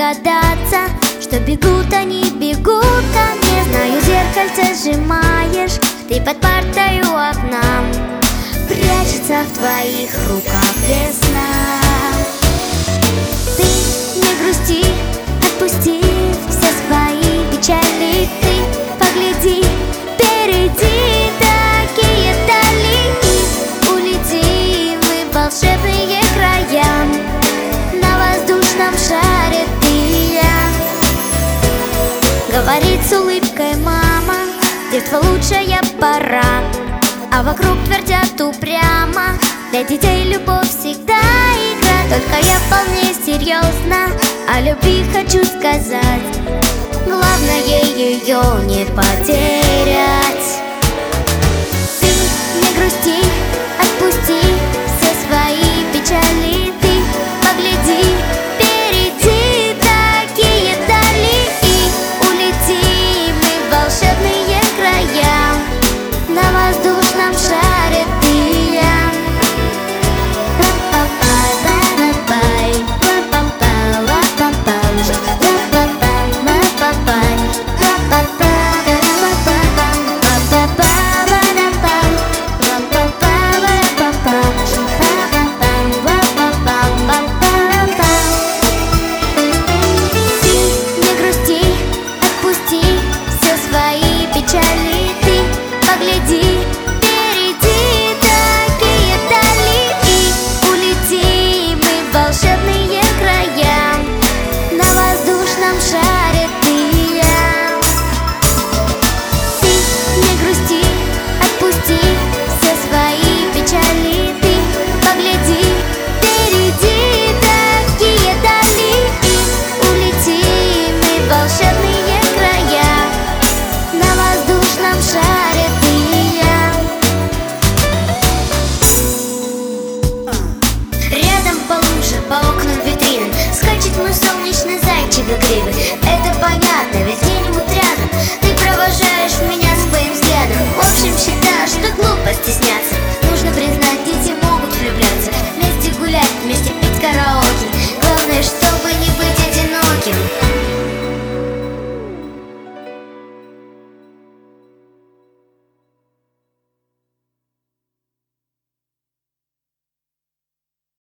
догадаться, что бегут они, бегут ко мне. Знаю, зеркальце сжимаешь ты под партой у окна, прячется в твоих руках весна. Ты не грусти, отпусти все свои печали. Ты погляди впереди, такие дали. Улети мы в волшебные края, на воздушном шаре ты и я. Говорит с улыбкой мама: детство лучшая пора. А вокруг твердят упрямо: для детей любовь всегда игра. Только я вполне серьезно о любви хочу сказать. Главное ее не потерять. Ты не грусти, отпусти все свои печали. Ты погляди впереди, такие дали. И улети мы в волшебные края, на воздушном шаре ты и я. Ты не грусти, отпусти все свои печали. Ты погляди впереди, такие дали. И улети мы в волшебные края, на воздушном шаре ты и я. Ты не грусти, отпусти все свои печали. Ты погляди впереди, такие дали. И улети мы в волшебные края, на воздушном шаре ты и я. Рядом по луже, по окнам витрины скачет мой солнечный зайчик игривый.